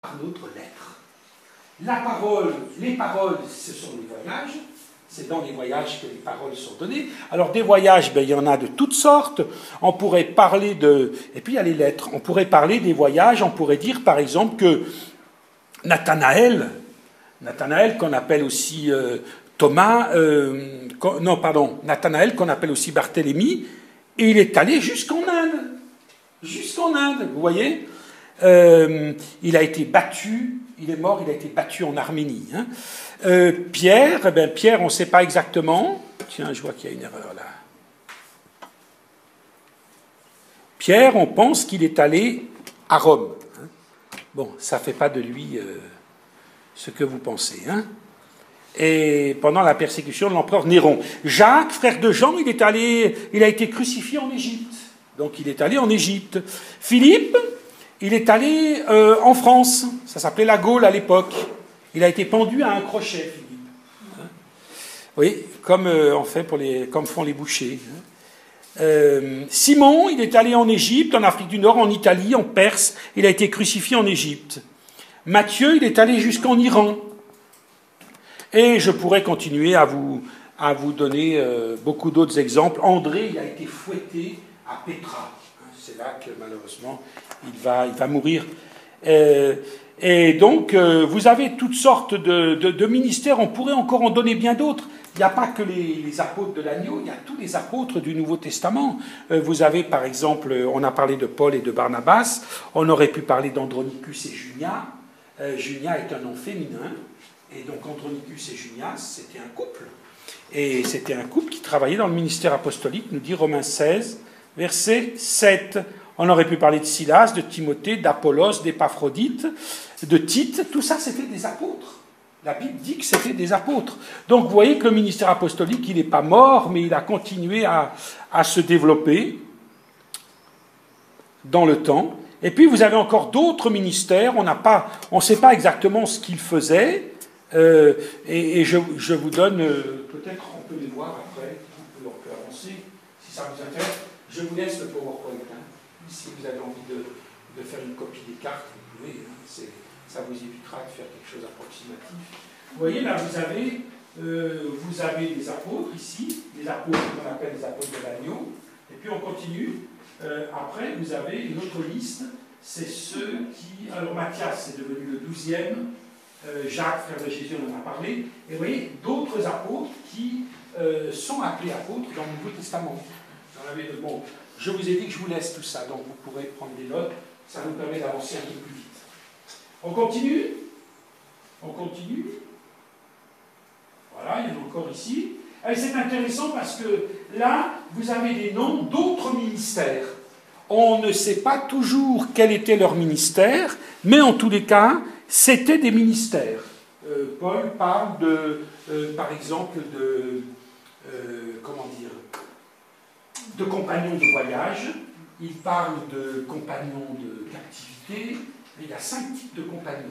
par notre lettre. La parole, les paroles, ce sont les voyages. C'est dans les voyages que les paroles sont données. Alors des voyages, ben, il y en a de toutes sortes. On pourrait parler de... Et puis il y a les lettres. On pourrait parler des voyages. On pourrait dire par exemple que Nathanaël qu'on appelle aussi Thomas... Nathanaël qu'on appelle aussi Barthélemy, et il est allé jusqu'en Inde. Jusqu'en Inde, vous voyez. Il a été battu, il est mort, il a été battu en Arménie. Hein. Pierre, Pierre, on ne sait pas exactement. Tiens, je vois qu'il y a une erreur là. Pierre, on pense qu'il est allé à Rome. Hein. Bon, ça ne fait pas de lui ce que vous pensez. Hein. Et pendant la persécution de l'empereur Néron. Jacques, frère de Jean, il a été crucifié en Égypte. Donc il est allé en Égypte. Philippe, il est allé en France. Ça s'appelait la Gaule à l'époque. Il a été pendu à un crochet, Philippe. Hein. Oui, comme comme font les bouchers. Hein. Simon, il est allé en Égypte, en Afrique du Nord, en Italie, en Perse. Il a été crucifié en Égypte. Matthieu, il est allé jusqu'en Iran. Et je pourrais continuer à vous donner beaucoup d'autres exemples. André, il a été fouetté à Pétra. C'est là que, malheureusement, il va mourir. Et donc, vous avez toutes sortes de ministères. On pourrait encore en donner bien d'autres. Il n'y a pas que les apôtres de l'agneau, il y a tous les apôtres du Nouveau Testament. Vous avez, par exemple, on a parlé de Paul et de Barnabas. On aurait pu parler d'Andronicus et Junia. Junia est un nom féminin. Et donc Andronicus et Junias, c'était un couple. Et c'était un couple qui travaillait dans le ministère apostolique, nous dit Romains 16, verset 7. On aurait pu parler de Silas, de Timothée, d'Apollos, d'Épaphrodite, de Tite. Tout ça, c'était des apôtres. La Bible dit que c'était des apôtres. Donc vous voyez que le ministère apostolique, il n'est pas mort, mais il a continué à se développer dans le temps. Et puis vous avez encore d'autres ministères. On ne sait pas exactement ce qu'ils faisaient. Et je vous donne, peut-être on peut les voir après, on peut avancer, si ça vous intéresse. Je vous laisse le PowerPoint. Hein. Si vous avez envie de faire une copie des cartes, vous pouvez. Hein. Ça vous évitera de faire quelque chose d'approximatif. Vous voyez, là, vous avez les apôtres ici, les apôtres qu'on appelle les apôtres de l'agneau. Et puis on continue. Après, vous avez une autre liste. C'est ceux qui... Alors Matthias, c'est devenu le 12e. Jacques, frère de Jésus, on en a parlé. Et vous voyez, d'autres apôtres qui sont appelés apôtres dans le Nouveau Testament. Bon, je vous ai dit que je vous laisse tout ça, donc vous pourrez prendre des notes. Ça nous permet d'avancer un peu plus vite. On continue. On continue. Voilà, il y en a encore ici. Et c'est intéressant parce que là, vous avez des noms d'autres ministères. On ne sait pas toujours quel était leur ministère, mais en tous les cas, c'était des ministères. Paul parle par exemple, de compagnons de voyage. Il parle de compagnons de captivité. Il y a 5 types de compagnons.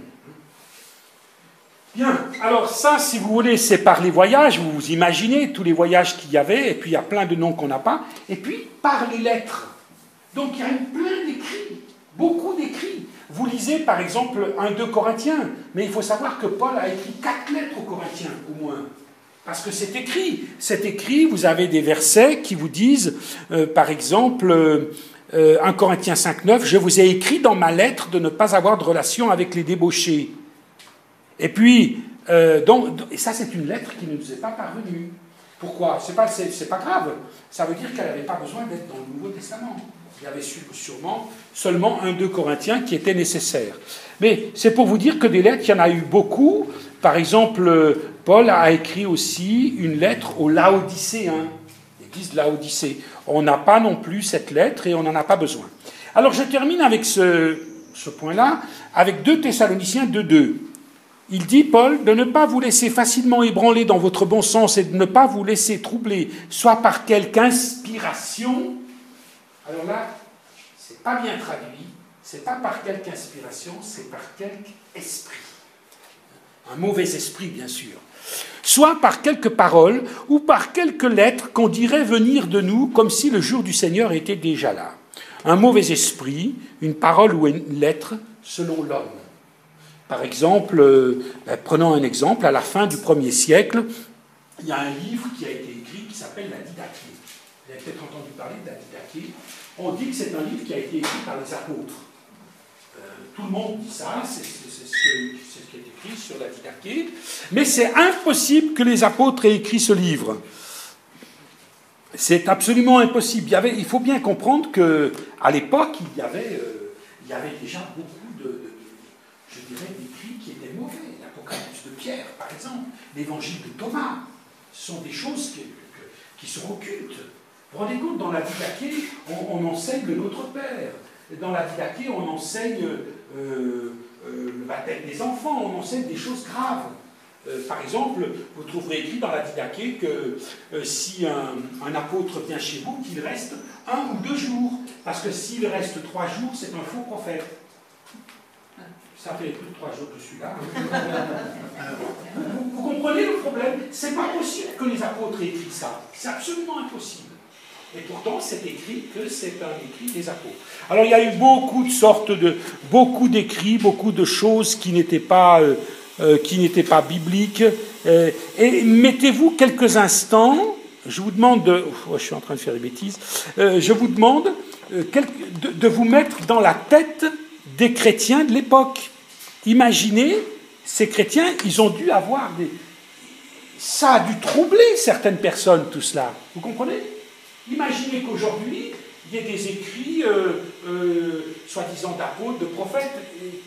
Bien, alors ça, si vous voulez, c'est par les voyages. Vous vous imaginez tous les voyages qu'il y avait, et puis il y a plein de noms qu'on n'a pas. Et puis, par les lettres. Donc il y a plein d'écrits, beaucoup d'écrits. Vous lisez par exemple 1-2 Corinthiens, mais il faut savoir que Paul a écrit 4 lettres aux Corinthiens, au moins. Parce que c'est écrit. C'est écrit, vous avez des versets qui vous disent, par exemple, 1 Corinthiens 5,9, « Je vous ai écrit dans ma lettre de ne pas avoir de relation avec les débauchés. » Et puis, et ça c'est une lettre qui ne nous est pas parvenue. Pourquoi ? C'est pas grave. Ça veut dire qu'elle n'avait pas besoin d'être dans le Nouveau Testament. Il y avait sûrement seulement 1-2 Corinthiens qui étaient nécessaires. Mais c'est pour vous dire que des lettres, il y en a eu beaucoup. Par exemple, Paul a écrit aussi une lettre aux Laodicéens, l'église de Laodicée. On n'a pas non plus cette lettre et on n'en a pas besoin. Alors je termine avec ce point-là, avec 2 Thessaloniciens 2,2. Il dit, Paul, de ne pas vous laisser facilement ébranler dans votre bon sens et de ne pas vous laisser troubler, soit par quelque inspiration. Alors là, c'est pas bien traduit, c'est pas par quelque inspiration, c'est par quelque esprit. Un mauvais esprit, bien sûr. Soit par quelques paroles ou par quelques lettres qu'on dirait venir de nous comme si le jour du Seigneur était déjà là. Un mauvais esprit, une parole ou une lettre selon l'homme. Par exemple, prenons un exemple, à la fin du 1er siècle, il y a un livre qui a été écrit qui s'appelle la Didaché. Vous avez peut-être entendu parler de la Didaché. On dit que c'est un livre qui a été écrit par les apôtres. Tout le monde dit ça, c'est ce qui est écrit sur la Didaché. Mais c'est impossible que les apôtres aient écrit ce livre. C'est absolument impossible. Il faut bien comprendre qu'à l'époque, il y avait déjà beaucoup je dirais, d'écrits qui étaient mauvais. L'Apocalypse de Pierre, par exemple, l'Évangile de Thomas, ce sont des choses qui sont occultes. Vous vous rendez compte, dans la Didaché, on enseigne le Notre Père. Dans la Didaché, on enseigne le baptême des enfants, on enseigne des choses graves. Par exemple, vous trouverez écrit dans la Didaché que si un apôtre vient chez vous, qu'il reste 1 ou 2 jours. Parce que s'il reste 3 jours, c'est un faux prophète. Ça fait plus de 3 jours que je suis là. Vous comprenez le problème? C'est pas possible que les apôtres aient écrit ça. C'est absolument impossible. Et pourtant, c'est écrit que c'est un écrit des apôtres. Alors, il y a eu beaucoup d'écrits, beaucoup de choses qui n'étaient pas bibliques. Et mettez-vous quelques instants, je vous demande je suis en train de faire des bêtises, je vous demande de vous mettre dans la tête des chrétiens de l'époque. Imaginez, ces chrétiens, ils ont dû avoir ça a dû troubler certaines personnes, tout cela. Vous comprenez? Imaginez qu'aujourd'hui, il y ait des écrits, soi-disant d'apôtres, de prophètes. Il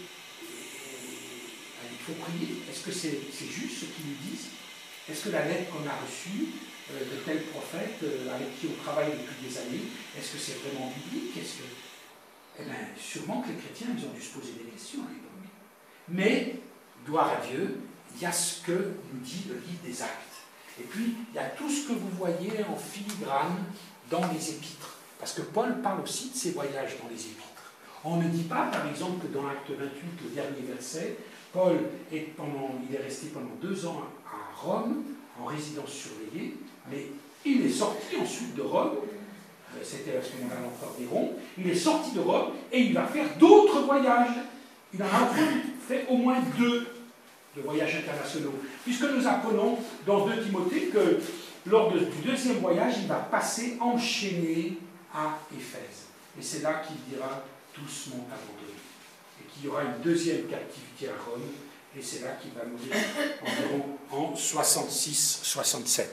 faut prier. Est-ce que c'est juste ce qu'ils nous disent? Est-ce que la lettre qu'on a reçue de tel prophète avec qui on travaille depuis des années, est-ce que c'est vraiment biblique? Eh bien, sûrement que les chrétiens, ils ont dû se poser des questions à l'époque. Mais, gloire à Dieu, il y a ce que nous dit le livre des Actes. Et puis, il y a tout ce que vous voyez en filigrane dans les épîtres. Parce que Paul parle aussi de ses voyages dans les épîtres. On ne dit pas, par exemple, que dans Acte 28, le dernier verset, Paul il est resté pendant 2 ans à Rome, en résidence surveillée, mais il est sorti ensuite de Rome, c'était à ce moment-là l'empereur Néron, il est sorti de Rome et il va faire d'autres voyages. Il en a fait au moins 2 de voyages internationaux. Puisque nous apprenons dans 2 Timothée que lors du 2e voyage, il va passer enchaîné à Éphèse. Et c'est là qu'il dira « tous m'ont abandonné ». Et qu'il y aura une 2e captivité à Rome. Et c'est là qu'il va mourir environ en 66-67.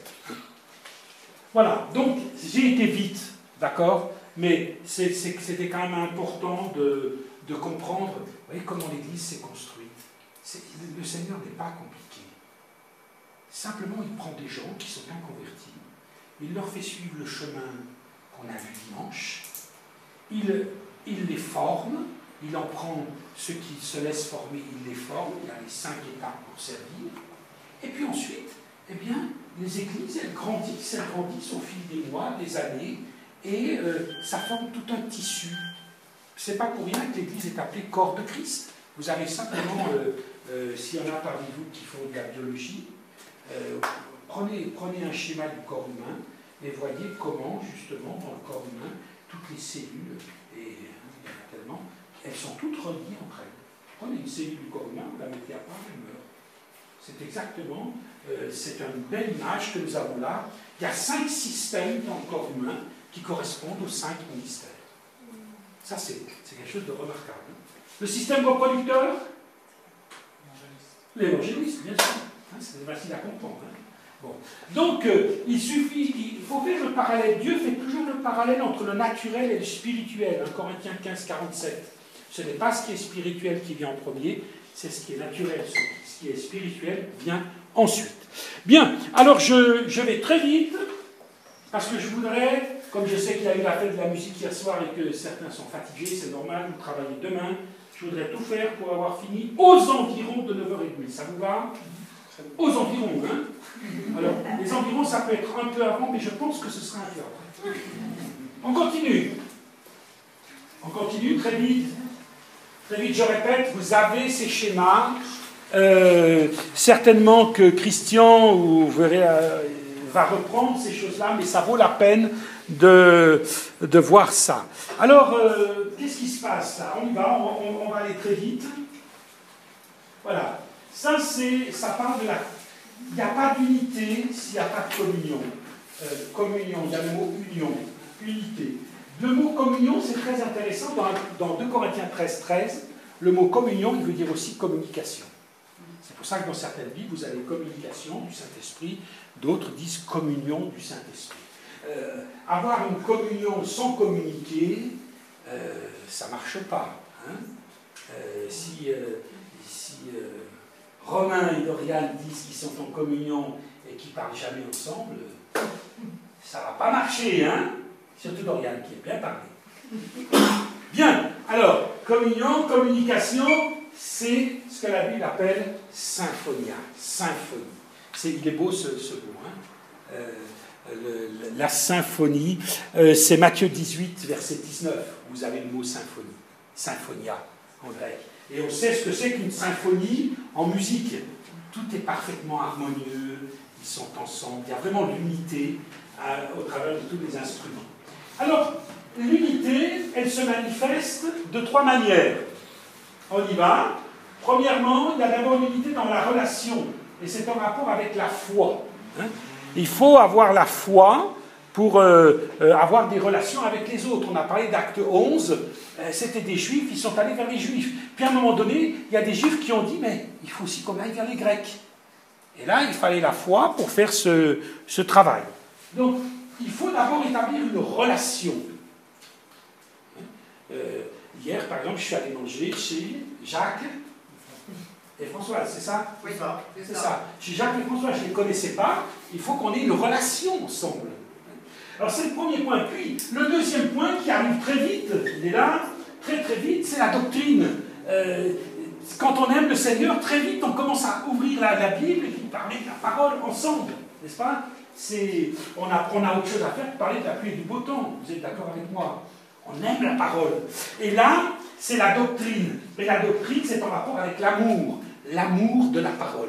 Voilà, donc j'ai été vite, d'accord? Mais c'était quand même important de comprendre, vous voyez comment l'Église s'est construite. Le Seigneur n'est pas compliqué. Simplement, il prend des gens qui sont inconvertis, il leur fait suivre le chemin qu'on a vu dimanche, il les forme, il en prend ceux qui se laissent former, il les forme, il y a les 5 étapes pour servir, et puis ensuite, eh bien, les églises, elles grandissent au fil des mois, des années, et ça forme tout un tissu. C'est pas pour rien que l'Église est appelée corps de Christ. Vous avez simplement, s'il y en a parmi vous qui font de la biologie, prenez un schéma du corps humain et voyez comment, justement, dans le corps humain, toutes les cellules, et tellement, elles sont toutes reliées entre elles. Prenez une cellule du corps humain, vous la mettez à part, elle meurt. C'est exactement, c'est une belle image que nous avons là. Il y a 5 systèmes dans le corps humain qui correspondent aux 5 ministères. Ça, c'est quelque chose de remarquable. Le système reproducteur, l'évangéliste, bien sûr. C'est facile à comprendre. Bon. Donc, il faut faire le parallèle. Dieu fait toujours le parallèle entre le naturel et le spirituel. 1 Corinthiens 15, 47. Ce n'est pas ce qui est spirituel qui vient en premier, c'est ce qui est naturel. Ce qui est spirituel vient ensuite. Bien, alors je vais très vite, parce que je voudrais, comme je sais qu'il y a eu la fête de la musique hier soir et que certains sont fatigués, c'est normal, vous travaillez demain, je voudrais tout faire pour avoir fini aux environs de 9h30. Ça vous va? Aux environs, hein? Alors, les environs, ça peut être un peu avant, mais je pense que ce sera un peu après. On continue. On continue très vite. Très vite, je répète, vous avez ces schémas. Certainement que Christian, vous verrez, va reprendre ces choses-là, mais ça vaut la peine de voir ça. Alors, qu'est-ce qui se passe là? On y va, on va aller très vite. Voilà. Ça parle de la... Il n'y a pas d'unité s'il n'y a pas de communion. Communion, il y a le mot union, unité. Le mot communion, c'est très intéressant. Dans 2 Corinthiens 13, le mot communion, il veut dire aussi communication. C'est pour ça que dans certaines Bibles, vous avez communication du Saint-Esprit, d'autres disent communion du Saint-Esprit. Avoir une communion sans communiquer, ça ne marche pas. Hein. Si Romain et Dorian disent qu'ils sont en communion et qu'ils ne parlent jamais ensemble, ça ne va pas marcher, hein? Surtout Dorian qui est bien parlé. Bien, alors, communion, communication, c'est ce que la Bible appelle symphonia, symphonie. Il est beau ce mot, hein? La symphonie, c'est Matthieu 18, verset 19, vous avez le mot symphonie, symphonia en grec. Et on sait ce que c'est qu'une symphonie en musique. Tout est parfaitement harmonieux, ils sont ensemble, il y a vraiment l'unité au travers de tous les instruments. Alors, l'unité, elle se manifeste de 3 manières. On y va. Premièrement, il y a d'abord l'unité dans la relation, et c'est en rapport avec la foi. Hein. Il faut avoir la foi pour avoir des relations avec les autres. On a parlé d'Acte 11, c'était des Juifs, ils sont allés vers les Juifs. Puis à un moment donné, il y a des Juifs qui ont dit, mais il faut aussi qu'on aille vers les Grecs. Et là, il fallait la foi pour faire ce travail. Donc, il faut d'abord établir une relation. Hier, par exemple, je suis allé manger chez Jacques et Françoise, c'est ça? Oui, c'est ça. Chez Jacques et Françoise, je ne les connaissais pas, il faut qu'on ait une relation ensemble. Alors c'est le premier point. Puis, le deuxième point qui arrive très vite, il est là, très très vite, c'est la doctrine. Quand on aime le Seigneur, très vite, on commence à ouvrir la Bible et puis parler de la parole ensemble, n'est-ce pas? On a autre chose à faire que parler de la pluie et du beau temps, vous êtes d'accord avec moi? On aime la parole. Et là, c'est la doctrine. Mais la doctrine, c'est en rapport avec l'amour de la parole.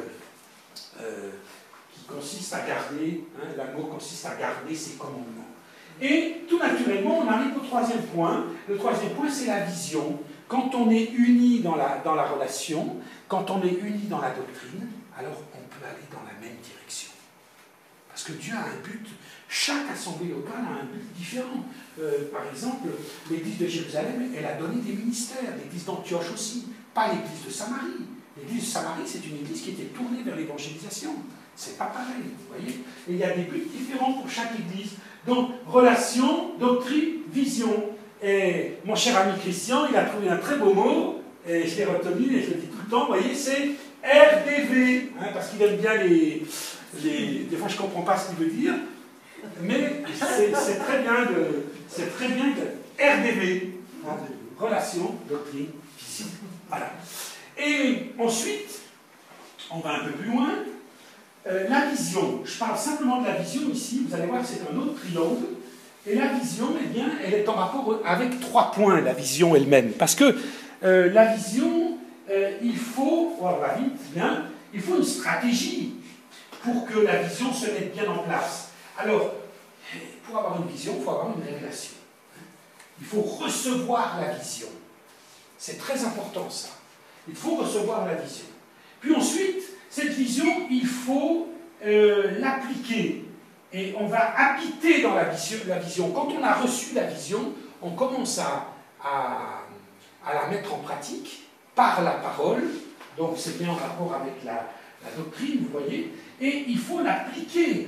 Qui consiste à garder, hein, l'amour consiste à garder ses commandements. Et tout naturellement, on arrive au 3e point. Le 3e point, c'est la vision. Quand on est unis dans la relation, quand on est unis dans la doctrine, alors on peut aller dans la même direction. Parce que Dieu a un but. Chaque assemblée locale a un but différent. Par exemple, l'église de Jérusalem, elle a donné des ministères. L'église d'Antioche aussi. Pas l'église de Samarie. L'église de Samarie, c'est une église qui était tournée vers l'évangélisation. C'est pas pareil, vous voyez. Et il y a des buts différents pour chaque église. Donc, relation, doctrine, vision. Et mon cher ami Christian, il a trouvé un très beau mot, et je l'ai retenu, et je le dis tout le temps, vous voyez, c'est RDV, hein, parce qu'il aime bien des fois, je ne comprends pas ce qu'il veut dire, mais c'est très bien que RDV, hein, relation, doctrine, vision. Voilà. Et ensuite, on va un peu plus loin. La vision, je parle simplement de la vision ici, vous allez voir que c'est un autre triangle, et la vision, eh bien, elle est en rapport avec 3 points, la vision elle-même, parce que la vision, il faut, on va vite, bien, il faut une stratégie pour que la vision se mette bien en place. Alors, pour avoir une vision, il faut avoir une révélation. Il faut recevoir la vision. C'est très important ça. Il faut recevoir la vision. Puis ensuite, cette vision, il faut l'appliquer. Et on va habiter dans la vision. Quand on a reçu la vision, on commence à la mettre en pratique par la parole. Donc c'est bien en rapport avec la doctrine, vous voyez. Et il faut l'appliquer.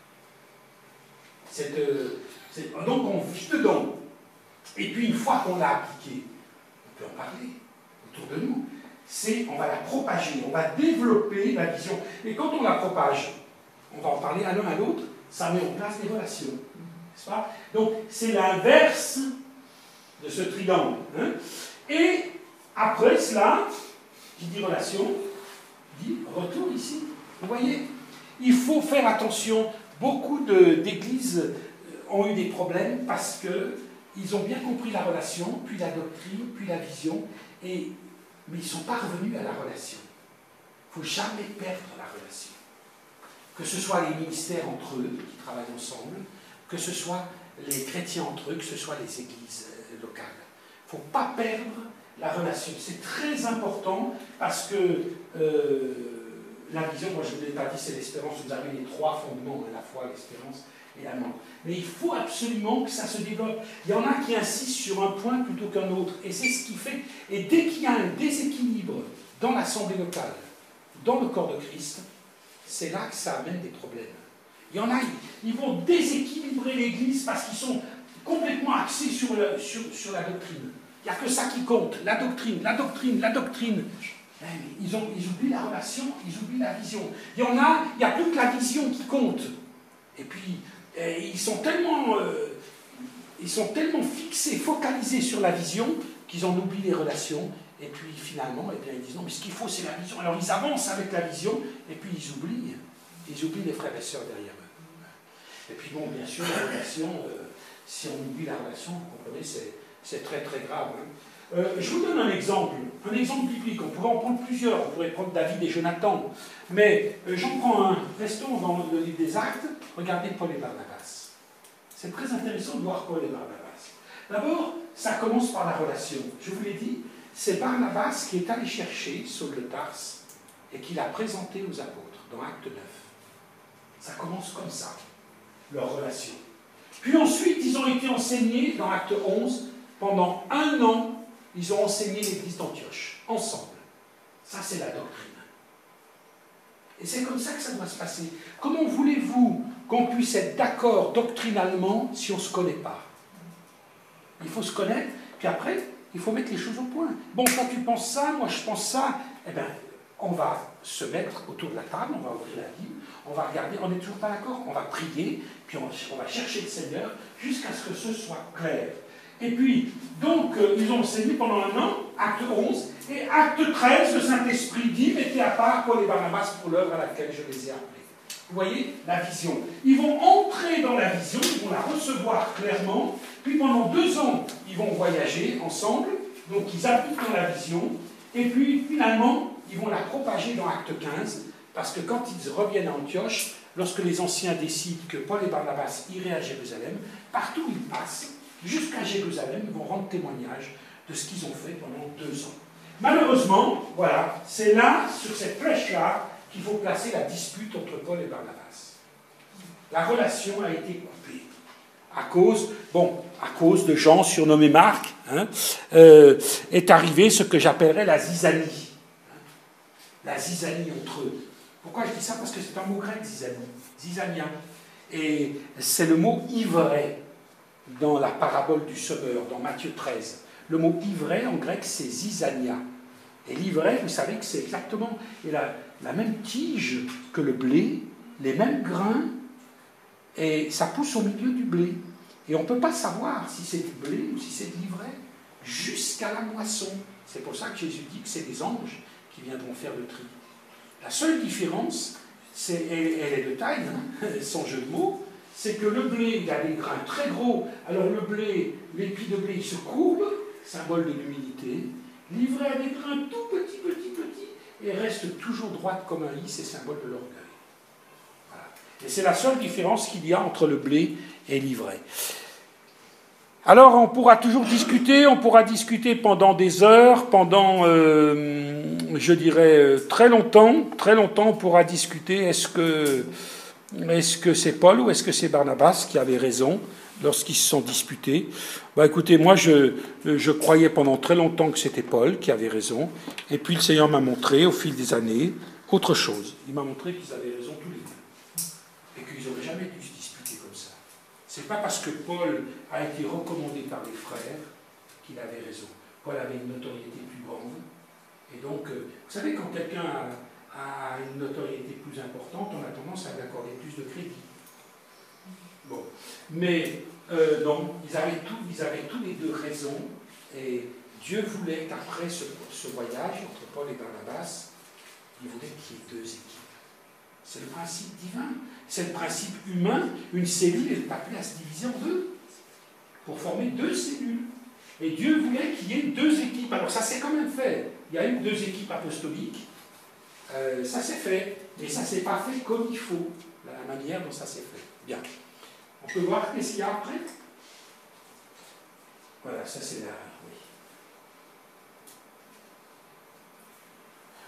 Donc on vit dedans. Et puis une fois qu'on l'a appliqué, on peut en parler autour de nous. On va la propager, on va développer la vision. Et quand on la propage, on va en parler à l'un à l'autre, ça met en place des relations. N'est-ce pas? Donc c'est l'inverse de ce triangle. Hein? Et après cela, qui dit relation, dit retour ici. Vous voyez? Il faut faire attention. Beaucoup d'églises ont eu des problèmes parce qu'ils ont bien compris la relation, puis la doctrine, puis la vision, mais ils ne sont pas revenus à la relation. Il ne faut jamais perdre la relation. Que ce soit les ministères entre eux qui travaillent ensemble, que ce soit les chrétiens entre eux, que ce soit les églises locales. Il ne faut pas perdre la relation. C'est très important parce que la vision, moi je ne vous l'ai pas dit, c'est l'espérance. Vous avez les trois fondements, la foi, l'espérance et la mort. Mais il faut absolument que ça se développe. Il y en a qui insistent sur un point plutôt qu'un autre. Et c'est ce qui fait. Et dès qu'il y a un déséquilibre dans l'assemblée locale, dans le corps de Christ, c'est là que ça amène des problèmes. Il y en a, ils vont déséquilibrer l'Église parce qu'ils sont complètement axés sur la doctrine. Il n'y a que ça qui compte. La doctrine, la doctrine, la doctrine. Ils oublient la relation, ils oublient la vision. Il y en a, il n'y a plus que la vision qui compte. Et puis, ils sont tellement fixés, focalisés sur la vision qu'ils en oublient les relations. Et puis finalement, eh bien, ils disent non, mais ce qu'il faut, c'est la vision. Alors ils avancent avec la vision, et puis ils oublient les frères et sœurs derrière eux. Et puis bon, bien sûr, la relation, si on oublie la relation, vous comprenez, c'est très très grave. Hein. Je vous donne un exemple biblique. On pourrait en prendre plusieurs. On pourrait prendre David et Jonathan. Mais j'en prends un. Restons dans le livre des Actes. Regardez Paul et Barnabas. C'est très intéressant de voir Paul et Barnabas. D'abord, ça commence par la relation. Je vous l'ai dit, c'est Barnabas qui est allé chercher Saul de Tarse et qui l'a présenté aux apôtres dans Acte 9. Ça commence comme ça, leur relation. Puis ensuite, ils ont été enseignés dans Acte 11. Pendant 1 an, ils ont enseigné l'église d'Antioche, ensemble. Ça, c'est la doctrine. Et c'est comme ça que ça doit se passer. Comment voulez-vous qu'on puisse être d'accord doctrinalement si on ne se connaît pas? Il faut se connaître, puis après, il faut mettre les choses au point. Bon, toi tu penses ça, moi je pense ça. Eh bien, on va se mettre autour de la table, on va ouvrir la Bible, on va regarder, on n'est toujours pas d'accord, on va prier, puis on va chercher le Seigneur jusqu'à ce que ce soit clair. Et puis, donc, ils ont enseigné pendant 1 an, Acte 11, et Acte 13, le Saint-Esprit dit, mettez à part Paul et Barnabas pour l'œuvre à laquelle je les ai appelés. Vous voyez, la vision. Ils vont entrer dans la vision, ils vont la recevoir clairement, puis pendant 2 ans, ils vont voyager ensemble, donc ils appliquent dans la vision, et puis finalement, ils vont la propager dans Acte 15, parce que quand ils reviennent à Antioche, lorsque les anciens décident que Paul et Barnabas iraient à Jérusalem, partout où ils passent, jusqu'à Jérusalem, ils vont rendre témoignage de ce qu'ils ont fait pendant 2 ans. Malheureusement, voilà, c'est là, sur cette flèche-là, qu'il faut placer la dispute entre Paul et Barnabas. La relation a été coupée. À cause de gens surnommés Marc, est arrivé ce que j'appellerais la zizanie. La zizanie entre eux. Pourquoi je dis ça? Parce que c'est un mot grec, zizanie. Zizania. Et c'est le mot ivraie dans la parabole du semeur, dans Matthieu 13. Le mot ivraie en grec, c'est zizania. Et l'ivraie, vous savez que c'est exactement la même tige que le blé, les mêmes grains, et ça pousse au milieu du blé. Et on ne peut pas savoir si c'est du blé ou si c'est de l'ivraie jusqu'à la moisson. C'est pour ça que Jésus dit que c'est des anges qui viendront faire le tri. La seule différence, elle est de taille, sans jeu de mots, c'est que le blé, il a des grains très gros. Alors le blé, l'épi de blé, il se courbe, symbole de l'humilité. L'ivraie a des grains tout petits, et reste toujours droite comme un lys, c'est symbole de l'orgueil. Voilà. Et c'est la seule différence qu'il y a entre le blé et l'ivraie. Alors on pourra toujours discuter, on pourra discuter pendant des heures, pendant, je dirais, très longtemps on pourra discuter, est-ce que c'est Paul ou est-ce que c'est Barnabas qui avait raison lorsqu'ils se sont disputés? Écoutez, moi je croyais pendant très longtemps que c'était Paul qui avait raison, et puis le Seigneur m'a montré au fil des années autre chose. Il m'a montré qu'ils avaient raison tous les deux, et qu'ils n'auraient jamais dû se disputer comme ça. C'est pas parce que Paul a été recommandé par les frères qu'il avait raison. Paul avait une notoriété plus grande, et donc, vous savez, quand quelqu'un a une notoriété plus importante, on a tendance à lui accorder plus de crédit. Bon, mais non, ils avaient tous les deux raison, et Dieu voulait qu'après ce voyage entre Paul et Barnabas, il voulait qu'il y ait 2 équipes. C'est le principe divin, c'est le principe humain. Une cellule est appelée à se diviser en 2 pour former 2 cellules. Et Dieu voulait qu'il y ait 2 équipes. Alors ça s'est quand même fait. Il y a eu 2 équipes apostoliques. Ça s'est fait, mais ça ne s'est pas fait comme il faut, la manière dont ça s'est fait. Bien. On peut voir qu'est-ce qu'il y a après? Voilà, ça c'est là. Oui.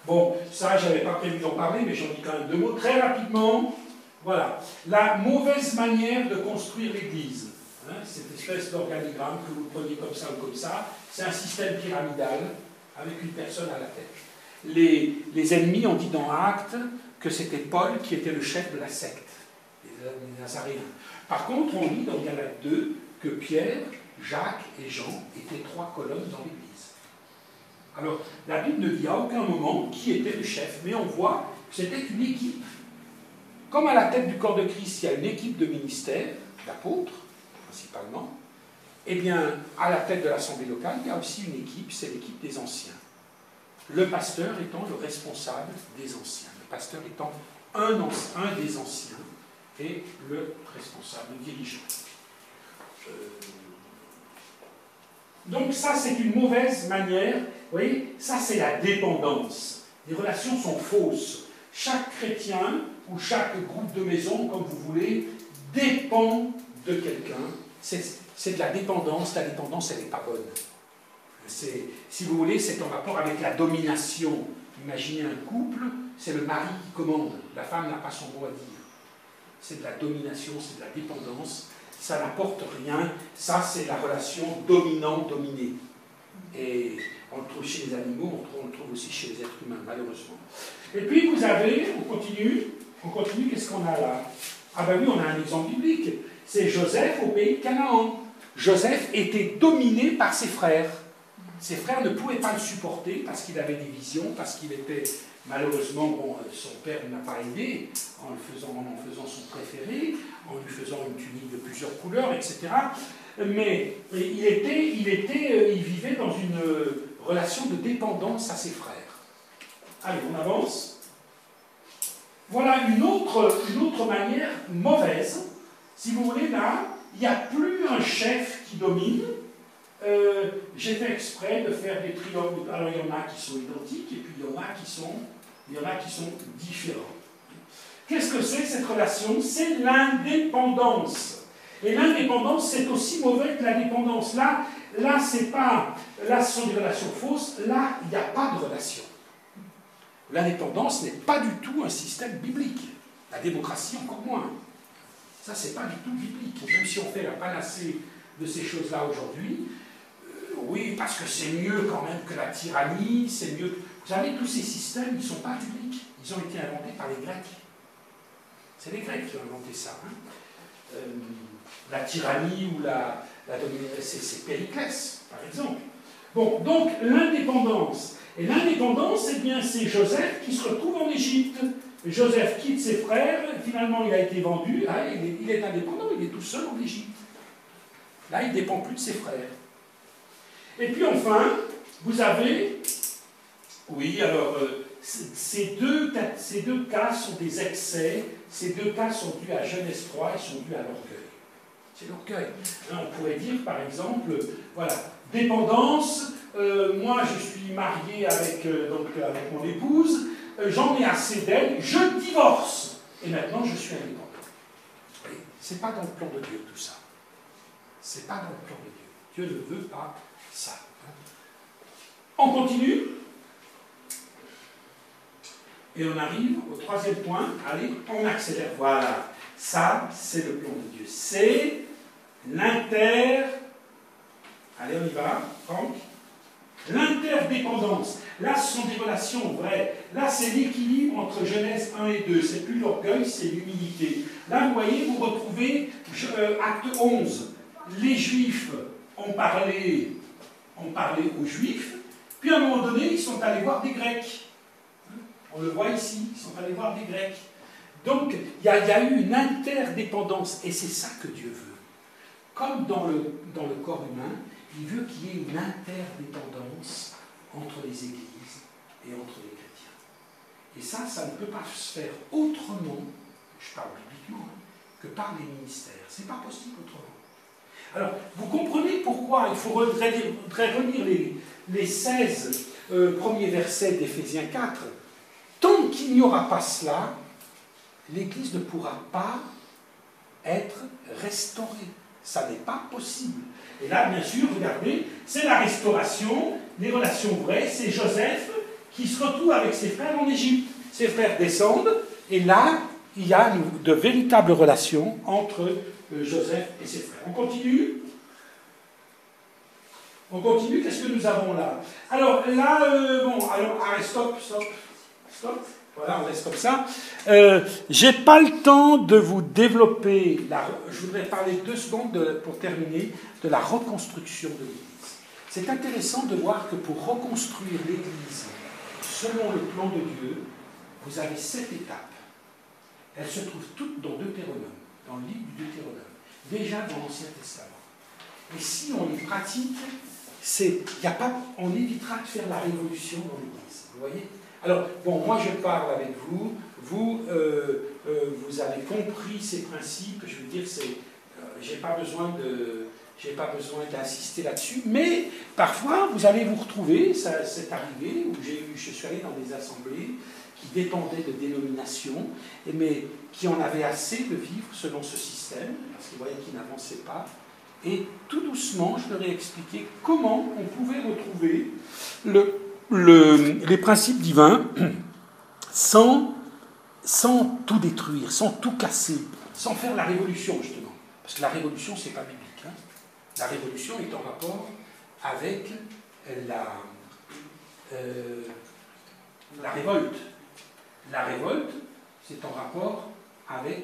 Bon, ça, je n'avais pas prévu d'en parler, mais j'en dis quand même deux mots. Très rapidement, voilà. La mauvaise manière de construire l'Église. Hein, cette espèce d'organigramme, que vous preniez comme ça ou comme ça, c'est un système pyramidal avec une personne à la tête. Les ennemis ont dit dans Actes que c'était Paul qui était le chef de la secte, les Nazaréens. Par contre, on lit dans Galates 2 que Pierre, Jacques et Jean étaient trois colonnes dans l'Église. Alors, la Bible ne dit à aucun moment qui était le chef, mais on voit que c'était une équipe. Comme à la tête du corps de Christ, il y a une équipe de ministères, d'apôtres, principalement, eh bien, à la tête de l'assemblée locale, il y a aussi une équipe, c'est l'équipe des anciens. Le pasteur étant le responsable des anciens. Le pasteur étant un des anciens et le responsable, le dirigeant. Donc ça, c'est une mauvaise manière. Vous voyez, ça, c'est la dépendance. Les relations sont fausses. Chaque chrétien ou chaque groupe de maison, comme vous voulez, dépend de quelqu'un. C'est de la dépendance. La dépendance, elle n'est pas bonne. Si vous voulez, c'est en rapport avec la domination. Imaginez un couple, c'est le mari qui commande. La femme n'a pas son mot à dire. C'est de la domination, c'est de la dépendance. Ça n'apporte rien. Ça, c'est la relation dominant-dominé. Et on le trouve chez les animaux, on le trouve aussi chez les êtres humains, malheureusement. Et puis vous avez, on continue, qu'est-ce qu'on a là? Ah ben oui, on a un exemple biblique. C'est Joseph au pays de Canaan. Joseph était dominé par ses frères. Ses frères ne pouvaient pas le supporter parce qu'il avait des visions, parce qu'il était, malheureusement, bon, son père ne l'a pas aidé en en faisant son préféré, en lui faisant une tunique de plusieurs couleurs, etc. Mais il vivait dans une relation de dépendance à ses frères. Allez, on avance. Voilà une autre manière mauvaise. Si vous voulez, là, il n'y a plus un chef qui domine. J'ai fait exprès de faire des triangles. Alors, il y en a qui sont identiques, et puis il y en a qui sont différents. Qu'est-ce que c'est cette relation? C'est l'indépendance. Et l'indépendance, c'est aussi mauvais que la dépendance. Là, ce sont des relations fausses. Là, il n'y a pas de relation. L'indépendance n'est pas du tout un système biblique. La démocratie, encore moins. Ça, c'est pas du tout biblique. Même si on fait la panacée de ces choses-là aujourd'hui, oui, parce que c'est mieux quand même que la tyrannie, c'est mieux. Vous savez, tous ces systèmes, ils ne sont pas bibliques. Ils ont été inventés par les Grecs. C'est les Grecs qui ont inventé ça. Hein. La tyrannie ou la domination, c'est Périclès, par exemple. Bon, donc l'indépendance. Et l'indépendance, eh bien, c'est Joseph qui se retrouve en Égypte. Joseph quitte ses frères, finalement il a été vendu, hein, il est indépendant, il est tout seul en Égypte. Là, il ne dépend plus de ses frères. Et puis enfin, vous avez, oui, alors, ces deux cas sont des excès, ces deux cas sont dus à Genèse 3 et sont dus à l'orgueil. C'est l'orgueil. Hein, on pourrait dire, par exemple, voilà, dépendance, moi je suis marié avec mon épouse, j'en ai assez d'elle, je divorce, et maintenant je suis indépendant. C'est pas dans le plan de Dieu tout ça. C'est pas dans le plan de Dieu. Dieu ne veut pas ça. On continue. Et on arrive au troisième point. Allez, on accélère. Voilà. Ça, c'est le plan de Dieu. C'est Allez, on y va. Franck. L'interdépendance. Là, ce sont des relations vraies. Là, c'est l'équilibre entre Genèse 1 et 2. C'est plus l'orgueil, c'est l'humilité. Là, vous voyez, vous retrouvez acte 11. Les Juifs ont parlé aux Juifs, puis à un moment donné, ils sont allés voir des Grecs. On le voit ici, ils sont allés voir des Grecs. Donc, il y a eu une interdépendance, et c'est ça que Dieu veut. Comme dans le corps humain, il veut qu'il y ait une interdépendance entre les églises et entre les chrétiens. Et ça ne peut pas se faire autrement, je parle bibliquement, que par les ministères. Ce n'est pas possible autrement. Alors, vous comprenez pourquoi il faudrait relire les 16 premiers versets d'Éphésiens 4. Tant qu'il n'y aura pas cela, l'Église ne pourra pas être restaurée. Ça n'est pas possible. Et là, bien sûr, regardez, c'est la restauration, les relations vraies, c'est Joseph qui se retrouve avec ses frères en Égypte. Ses frères descendent, et là, il y a de véritables relations entre Joseph et ses frères. On continue. On continue, qu'est-ce que nous avons là? Alors là, bon, alors, stop. Voilà, on laisse comme ça. J'ai pas le temps de vous développer, je voudrais parler 2 secondes pour terminer, de la reconstruction de l'Église. C'est intéressant de voir que pour reconstruire l'Église, selon le plan de Dieu, vous avez 7 étapes. Elles se trouvent toutes dans Deutéronome, dans le livre du Deutéronome, déjà dans l'Ancien Testament. Et si on les pratique, on évitera de faire la révolution dans l'Église. Vous voyez? Alors, bon, moi je parle avec vous, vous avez compris ces principes, je veux dire, j'ai pas besoin d'insister là-dessus, mais parfois vous allez vous retrouver, c'est arrivé, où je suis allé dans des assemblées qui dépendaient de dénominations, mais qui en avaient assez de vivre selon ce système, parce qu'ils voyaient qu'ils n'avançaient pas. Et tout doucement, je leur ai expliqué comment on pouvait retrouver les principes divins sans tout détruire, sans tout casser, sans faire la révolution, justement. Parce que la révolution, c'est pas biblique. Hein. La révolution est en rapport avec la révolte. La révolte, c'est en rapport avec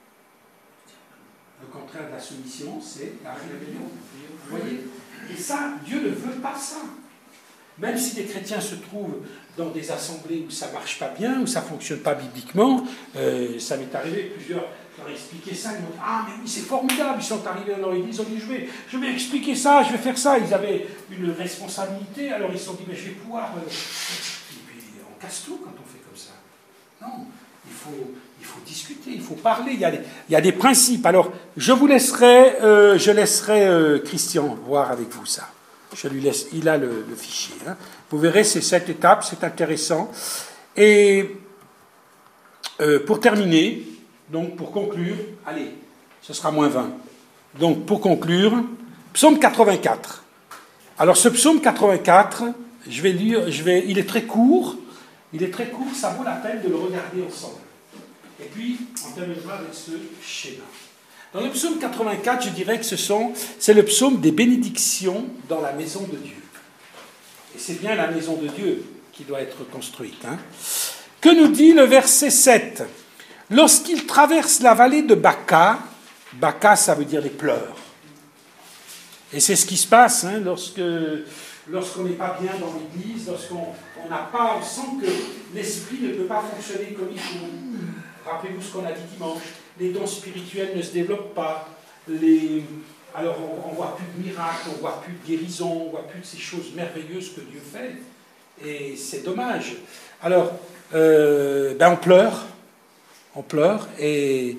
le contraire de la soumission, c'est la rébellion. Vous voyez? Et ça, Dieu ne veut pas ça. Même si des chrétiens se trouvent dans des assemblées où ça ne marche pas bien, où ça ne fonctionne pas bibliquement, ça m'est arrivé, plusieurs leur expliqué ça, ils m'ont dit « Ah, mais oui, c'est formidable !» Ils sont arrivés dans l'église, ils ont dit je vais expliquer ça, je vais faire ça. Ils avaient une responsabilité, alors ils se sont dit « Mais je vais pouvoir... » Et puis on casse tout quand on fait comme ça. Non, il faut discuter, il faut parler, il y a des principes. Alors, je laisserai Christian voir avec vous ça. Je lui laisse, il a le fichier. Hein. Vous verrez, c'est 7 étapes, c'est intéressant. Et pour terminer, donc pour conclure, allez, ce sera -20. Donc pour conclure, psaume 84. Alors ce psaume 84, je vais lire, il est très court, ça vaut la peine de le regarder ensemble. Et puis, on terminera avec ce schéma. Dans le psaume 84, je dirais que c'est le psaume des bénédictions dans la maison de Dieu. Et c'est bien la maison de Dieu qui doit être construite. Hein. Que nous dit le verset 7 ? Lorsqu'il traverse la vallée de Baca, Baca, ça veut dire les pleurs. Et c'est ce qui se passe hein, lorsqu'on n'est pas bien dans l'Église, lorsqu'on n'a pas, on sent que l'esprit ne peut pas fonctionner comme il faut. Rappelez-vous ce qu'on a dit dimanche. Les dons spirituels ne se développent pas. Alors on ne voit plus de miracles, on ne voit plus de guérison, on ne voit plus de ces choses merveilleuses que Dieu fait. Et c'est dommage. Alors, on pleure, et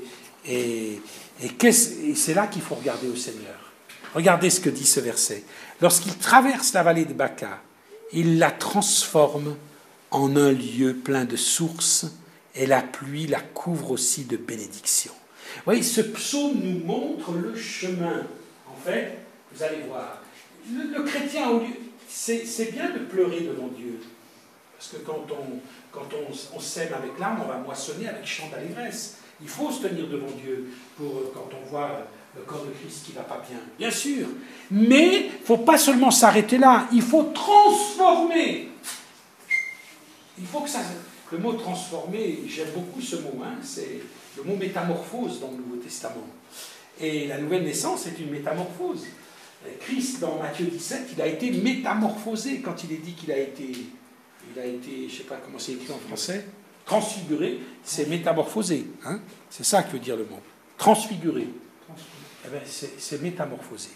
c'est là qu'il faut regarder au Seigneur. Regardez ce que dit ce verset. Lorsqu'il traverse la vallée de Baca, il la transforme en un lieu plein de sources, et la pluie la couvre aussi de bénédictions. Vous voyez, ce psaume nous montre le chemin. En fait, vous allez voir, le chrétien, c'est bien de pleurer devant Dieu. Parce que quand on sème avec l'âme, on va moissonner avec chant d'allégresse. Il faut se tenir devant Dieu quand on voit le corps de Christ qui ne va pas bien. Bien sûr. Mais il ne faut pas seulement s'arrêter là. Il faut transformer. Il faut que ça... Le mot transformer, j'aime beaucoup ce mot, hein, c'est le mot métamorphose dans le Nouveau Testament. Et la nouvelle naissance est une métamorphose. Christ, dans Matthieu 17, il a été métamorphosé quand il est dit qu'il a été, je ne sais pas comment c'est écrit en français, transfiguré, c'est métamorphosé. Hein, c'est ça que veut dire le mot. Transfiguré. Eh bien, c'est métamorphosé.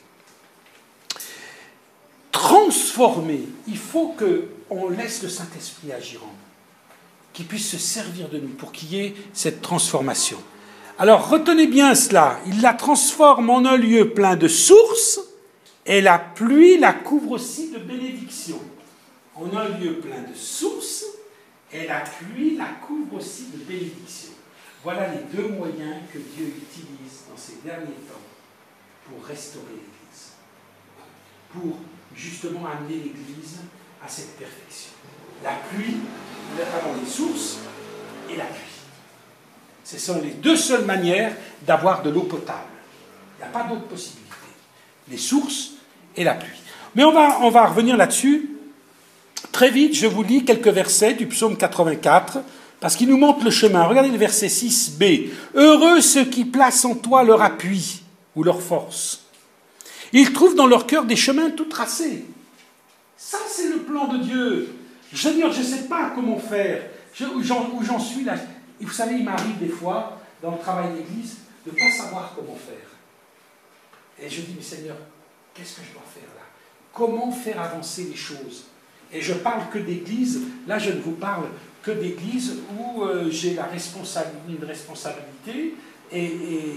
Transformer, il faut qu'on laisse le Saint-Esprit agir en nous, qu'il puisse se servir de nous pour qu'il y ait cette transformation. Alors, retenez bien cela. Il la transforme en un lieu plein de sources et la pluie la couvre aussi de bénédictions. En un lieu plein de sources et la pluie la couvre aussi de bénédictions. Voilà les 2 moyens que Dieu utilise dans ces derniers temps pour restaurer l'Église. Pour justement amener l'Église à cette perfection. la pluie, les sources et la pluie. Ce sont les deux seules manières d'avoir de l'eau potable. Il n'y a pas d'autre possibilité. Les sources et la pluie. Mais on va revenir là-dessus. Très vite, je vous lis quelques versets du psaume 84, parce qu'il nous montre le chemin. Regardez le verset 6b. « Heureux ceux qui placent en toi leur appui ou leur force. Ils trouvent dans leur cœur des chemins tout tracés. » Ça, c'est le plan de Dieu. Je veux dire, je ne sais pas comment faire. Où j'en suis là. Et vous savez, il m'arrive des fois, dans le travail d'église, de ne pas savoir comment faire. Et je dis, mais Seigneur, qu'est-ce que je dois faire là? Comment faire avancer les choses? Et je parle que d'église. Là, je ne vous parle que d'église où j'ai une responsabilité et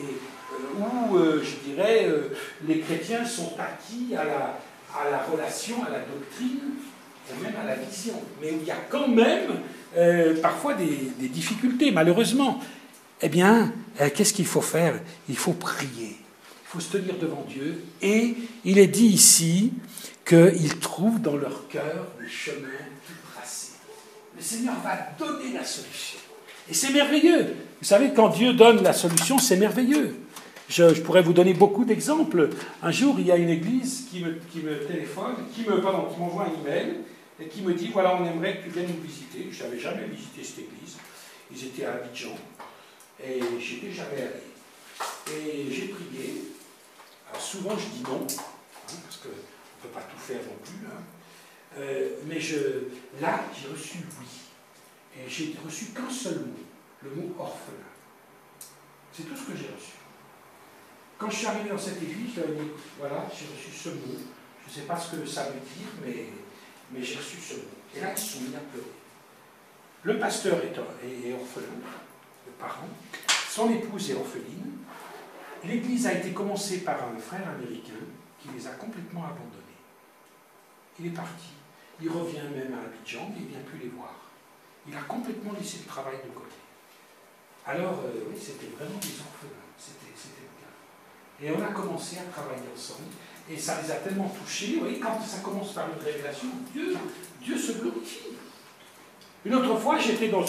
où, je dirais, les chrétiens sont acquis à la relation, à la doctrine, et même à la vision. Mais où il y a quand même parfois des difficultés, malheureusement. Eh bien, qu'est-ce qu'il faut faire? Il faut prier. Il faut se tenir devant Dieu. Et il est dit ici qu'ils trouvent dans leur cœur des chemins tout tracés. Le Seigneur va donner la solution. Et c'est merveilleux. Vous savez, quand Dieu donne la solution, c'est merveilleux. Je pourrais vous donner beaucoup d'exemples. Un jour, il y a une église qui me téléphone, qui m'envoie un email et qui me dit, voilà, on aimerait que tu viennes nous visiter. Je n'avais jamais visité cette église. Ils étaient à Abidjan. Et j'étais jamais allé. Et j'ai prié. Alors souvent, je dis non, parce qu'on ne peut pas tout faire non plus. Mais là, j'ai reçu oui. Et j'ai reçu qu'un seul mot, le mot orphelin. C'est tout ce que j'ai reçu. Quand je suis arrivé dans cette église, j'avais dit, voilà, j'ai reçu ce mot. Je ne sais pas ce que ça veut dire, mais j'ai reçu ce mot. Et là, ils se sont mis à pleurer. Le pasteur est orphelin, le parent. Son épouse est orpheline. L'église a été commencée par un frère américain qui les a complètement abandonnés. Il est parti. Il revient même à Abidjan, mais il ne vient plus les voir. Il a complètement laissé le travail de côté. Alors, oui, c'était vraiment des orphelins. C'était le cas. Et on a commencé à travailler ensemble. Et ça les a tellement touchés. Vous voyez, quand ça commence par une révélation, Dieu se glorifie. Une autre fois, j'étais dans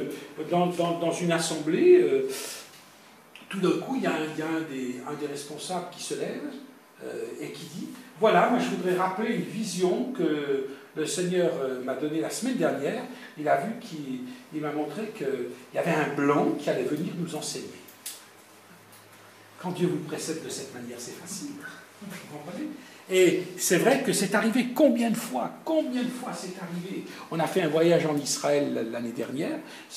une assemblée. Tout d'un coup, il y a un des responsables qui se lève et qui dit, voilà, moi je voudrais rappeler une vision que le Seigneur m'a donnée la semaine dernière. Il a vu qu'il m'a montré qu'il y avait un blanc qui allait venir nous enseigner. Quand Dieu vous précède de cette manière, c'est facile. Vous comprenez? Et c'est vrai que c'est arrivé combien de fois c'est arrivé. On a fait un voyage en Israël l'année dernière.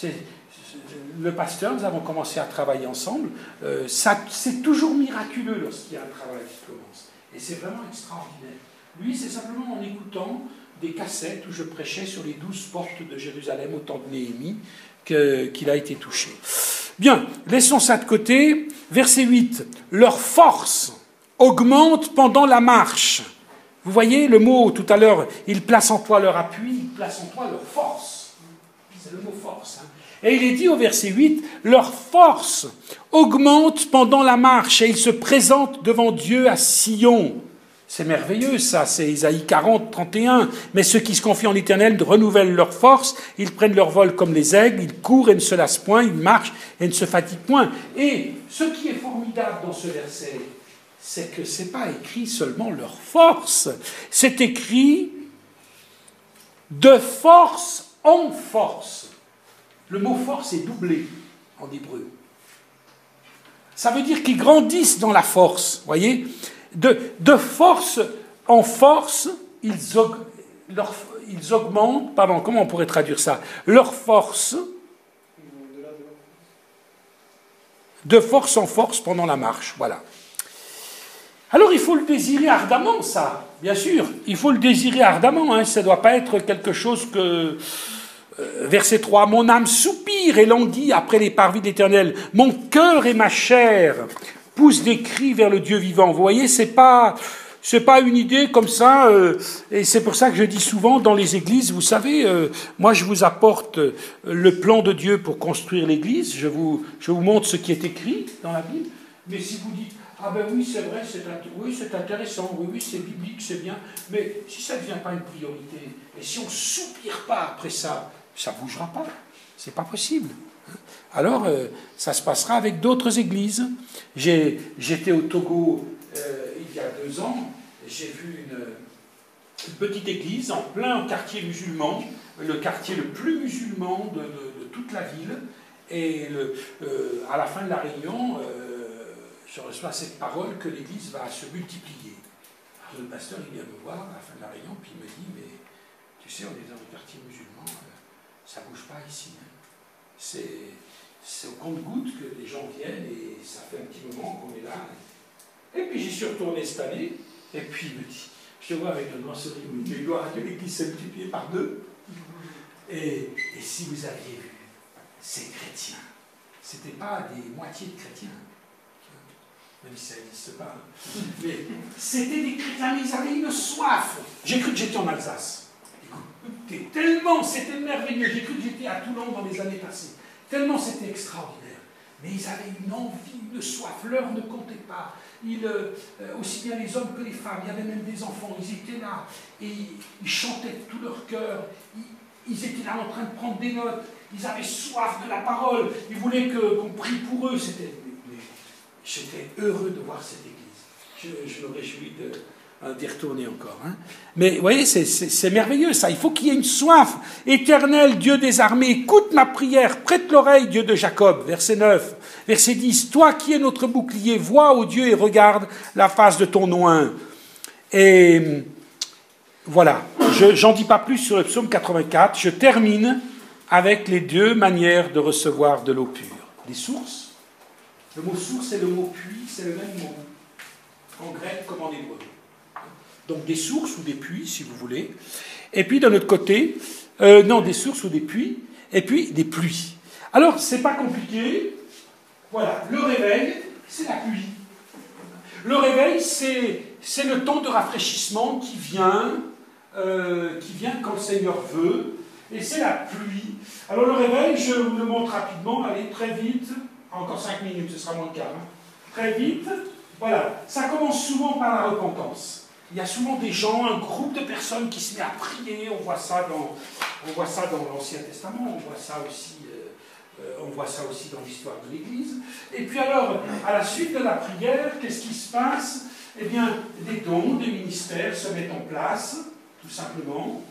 Le pasteur, nous avons commencé à travailler ensemble. C'est toujours miraculeux lorsqu'il y a un travail qui commence. Et c'est vraiment extraordinaire. Lui, c'est simplement en écoutant des cassettes où je prêchais sur les 12 portes de Jérusalem au temps de Néhémie qu'il a été touché. Bien, laissons ça de côté. Verset 8. Leur force augmente pendant la marche. Vous voyez le mot tout à l'heure, ils placent en toi leur appui, ils placent en toi leur force. C'est le mot force. Et il est dit au verset 8, leur force augmente pendant la marche et ils se présentent devant Dieu à Sion. C'est merveilleux ça, c'est Isaïe 40, 31. Mais ceux qui se confient en l'Éternel renouvellent leur force, ils prennent leur vol comme les aigles, ils courent et ne se lassent point, ils marchent et ne se fatiguent point. Et ce qui est formidable dans ce verset, c'est que ce n'est pas écrit seulement leur force, c'est écrit de force en force. Le mot force est doublé en hébreu. Ça veut dire qu'ils grandissent dans la force, voyez. De force en force, ils augmentent, pardon, comment on pourrait traduire ça? Leur force, de force en force pendant la marche, voilà. Alors il faut le désirer ardemment, ça, bien sûr. Il faut le désirer ardemment, hein. Ça ne doit pas être quelque chose que... verset 3, « Mon âme soupire et languit après les parvis de l'Éternel. Mon cœur et ma chair poussent des cris vers le Dieu vivant. » Vous voyez, c'est pas une idée comme ça. Et c'est pour ça que je dis souvent dans les églises, vous savez, moi je vous apporte le plan de Dieu pour construire l'église. Je vous montre ce qui est écrit dans la Bible. Mais si vous dites... Ah ben oui, c'est vrai, oui, c'est intéressant, oui, oui, c'est biblique, c'est bien, mais si ça ne devient pas une priorité, et si on ne soupire pas après ça, ça ne bougera pas. C'est pas possible. Alors, ça se passera avec d'autres églises. J'étais au Togo il y a 2 ans, j'ai vu une petite église en plein quartier musulman, le quartier le plus musulman de toute la ville, et à la fin de la réunion, je reçois cette parole que l'église va se multiplier. Alors, le pasteur, il vient me voir à la fin de la réunion, puis il me dit, mais tu sais, on est dans le quartier musulman, ça ne bouge pas ici. Hein. C'est au compte-gouttes que les gens viennent, et ça fait un petit moment qu'on est là. Et puis j'y suis retourné cette année, et puis il me dit, je te vois avec un grand sourire, il me dit, gloire à Dieu, l'église s'est multipliée par 2. Et si vous aviez vu ces chrétiens, ce n'étaient pas des moitiés de chrétiens, même si ça n'existe pas, hein. Mais c'était des chrétiens, mais ils avaient une soif. J'ai cru que j'étais en Alsace. Écoutez, tellement c'était merveilleux, j'ai cru que j'étais à Toulon dans les années passées, tellement c'était extraordinaire. Mais ils avaient une envie, une soif, l'heure ne comptait pas. Aussi bien les hommes que les femmes, il y avait même des enfants, ils étaient là, et ils chantaient de tout leur cœur, ils étaient là en train de prendre des notes, ils avaient soif de la parole, ils voulaient qu'on prie pour eux. J'étais heureux de voir cette église. Je me réjouis d'y retourner encore. Hein. Mais vous voyez, c'est merveilleux ça. Il faut qu'il y ait une soif. Éternel, Dieu des armées, écoute ma prière, prête l'oreille, Dieu de Jacob. Verset 9. Verset 10. Toi qui es notre bouclier, vois, ô Dieu, et regarde la face de ton oint. Et voilà. J'en dis pas plus sur le psaume 84. Je termine avec les 2 manières de recevoir de l'eau pure. Les sources. Le mot source et le mot puits, c'est le même mot, en grec comme en hébreu. Donc des sources ou des puits, si vous voulez. Et puis d'un autre côté, des sources ou des puits, et puis des pluies. Alors, c'est pas compliqué. Voilà, le réveil, c'est la pluie. Le réveil, c'est le temps de rafraîchissement qui vient quand le Seigneur veut, et c'est la pluie. Alors le réveil, je vous le montre rapidement, allez, très vite. Encore 5 minutes, ce sera moins de quart. Hein. Très vite. Voilà. Ça commence souvent par la repentance. Il y a souvent des gens, un groupe de personnes qui se met à prier. On voit ça dans l'Ancien Testament. On voit ça aussi dans l'histoire de l'Église. Et puis alors, à la suite de la prière, qu'est-ce qui se passe? Eh bien, des dons, des ministères se mettent en place, tout simplement.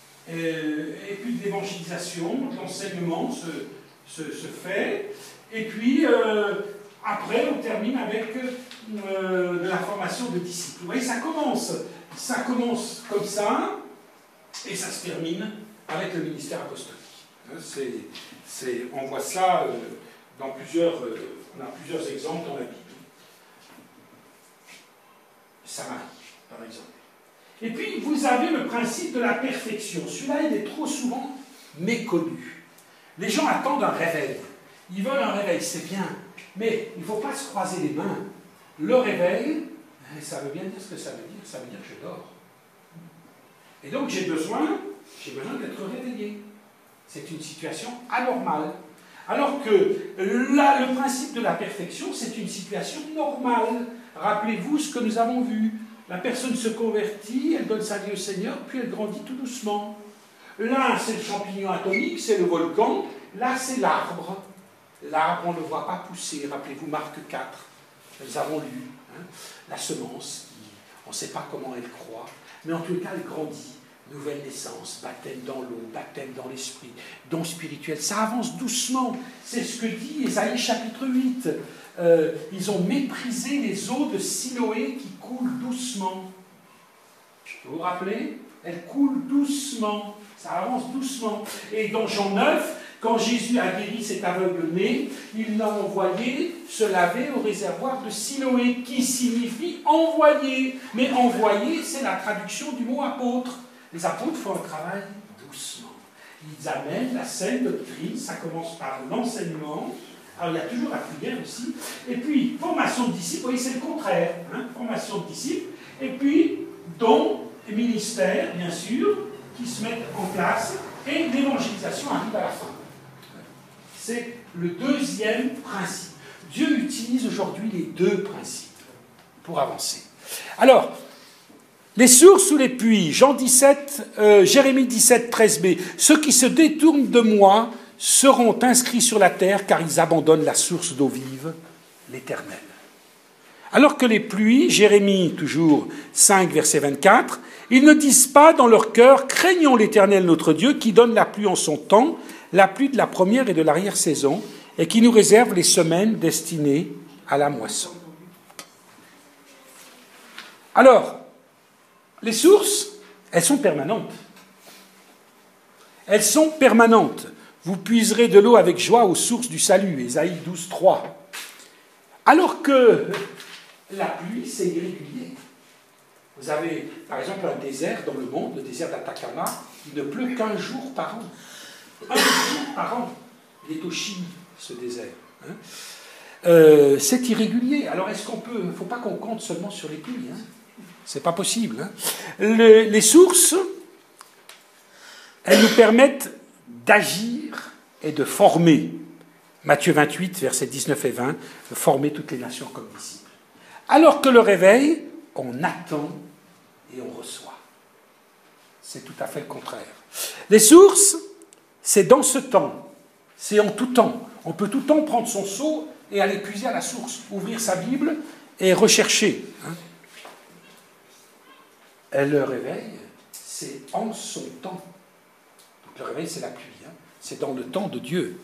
Et puis de l'évangélisation, de l'enseignement se fait. Et puis, après, on termine avec de la formation de disciples. Vous voyez, ça commence comme ça, et ça se termine avec le ministère apostolique. On voit ça on a plusieurs exemples dans la Bible. Samarie, par exemple. Et puis, vous avez le principe de la perfection. Celui-là, il est trop souvent méconnu. Les gens attendent un réveil. Ils veulent un réveil, c'est bien, mais il ne faut pas se croiser les mains. Le réveil, ça veut bien dire ce que ça veut dire. Ça veut dire que je dors. Et donc j'ai besoin d'être réveillé. C'est une situation anormale. Alors que là, le principe de la perfection, c'est une situation normale. Rappelez-vous ce que nous avons vu. La personne se convertit, elle donne sa vie au Seigneur, puis elle grandit tout doucement. Là, c'est le champignon atomique, c'est le volcan. Là, c'est l'arbre. L'arbre, on ne le voit pas pousser. Rappelez-vous Marc 4. Nous avons lu. Hein, la semence, on ne sait pas comment elle croît, mais en tout cas, elle grandit. Nouvelle naissance, baptême dans l'eau, baptême dans l'esprit, don spirituel. Ça avance doucement. C'est ce que dit Ésaïe chapitre 8. Ils ont méprisé les eaux de Siloé qui coulent doucement. Vous vous rappelez? Elles coulent doucement. Ça avance doucement. Et dans Jean 9, quand Jésus a guéri cet aveugle-né, il l'a envoyé se laver au réservoir de Siloé, qui signifie envoyer. Mais envoyer, c'est la traduction du mot apôtre. Les apôtres font un travail doucement. Ils amènent la saine doctrine, ça commence par l'enseignement. Alors il y a toujours la prière aussi. Et puis, formation de disciples, vous voyez, c'est le contraire. Hein, formation de disciples. Et puis, dons et ministères, bien sûr, qui se mettent en place. Et l'évangélisation arrive à la fin. C'est le deuxième principe. Dieu utilise aujourd'hui les deux principes. pour avancer. Alors, les sources ou les puits, Jérémie 17, 13b. Ceux qui se détournent de moi seront inscrits sur la terre, car ils abandonnent la source d'eau vive, l'Éternel. Alors que les pluies, Jérémie toujours 5, verset 24, ils ne disent pas dans leur cœur, craignons l'Éternel notre Dieu, qui donne la pluie en son temps, la pluie de la première et de l'arrière-saison, et qui nous réserve les semaines destinées à la moisson. Alors, les sources, elles sont permanentes. Elles sont permanentes. Vous puiserez de l'eau avec joie aux sources du salut, Ésaïe 12, 3. Alors que la pluie, c'est irrégulier. Vous avez, par exemple, un désert dans le monde, le désert d'Atacama, il ne pleut qu'un jour par an. Un jour par an. Il est au Chili, ce désert. C'est irrégulier. Alors, est-ce qu'on peut... Il ne faut pas qu'on compte seulement sur les pluies. C'est pas possible. Les sources, elles nous permettent d'agir et de former. Matthieu 28, versets 19 et 20, de former toutes les nations comme disciples. Alors que le réveil, on attend et on reçoit. C'est tout à fait le contraire. Les sources, c'est dans ce temps, c'est en tout temps. On peut tout le temps prendre son seau et aller puiser à la source, ouvrir sa Bible et rechercher. Et le réveil, c'est en son temps. Donc le réveil, c'est la pluie. C'est dans le temps de Dieu.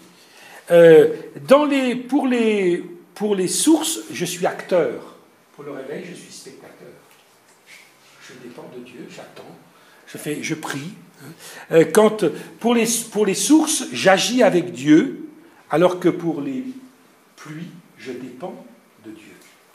Pour les sources, je suis acteur. Pour le réveil, je suis spectateur. Je dépends de Dieu, j'attends, je prie. Pour les sources, j'agis avec Dieu, alors que pour les pluies, je dépends de Dieu.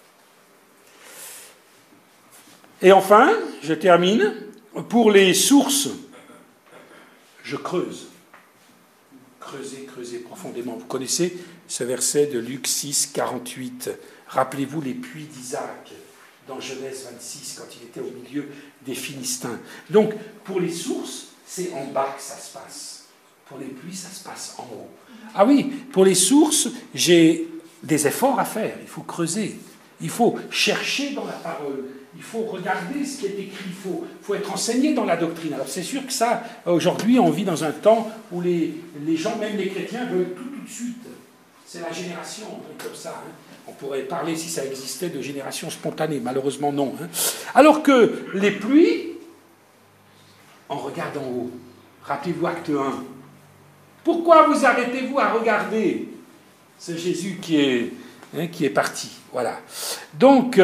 Et enfin, je termine, pour les sources, je creuse. Creuser profondément. Vous connaissez ce verset de Luc 6, 48. Rappelez-vous les puits d'Isaac dans Genèse 26, quand il était au milieu des Philistins. Donc, pour les sources, c'est en bas que ça se passe. Pour les puits, ça se passe en haut. Ah oui, pour les sources, j'ai des efforts à faire. Il faut creuser. Il faut chercher dans la parole. Il faut regarder ce qui est écrit. Il faut être enseigné dans la doctrine. Alors c'est sûr que ça, aujourd'hui, on vit dans un temps où les gens, même les chrétiens, veulent tout de suite. C'est la génération, comme ça. On pourrait parler, si ça existait, de génération spontanée. Malheureusement, non. Alors que les pluies, on regarde en haut. Rappelez-vous, acte 1. Pourquoi vous arrêtez-vous à regarder? C'est Jésus qui est parti. Voilà. Donc,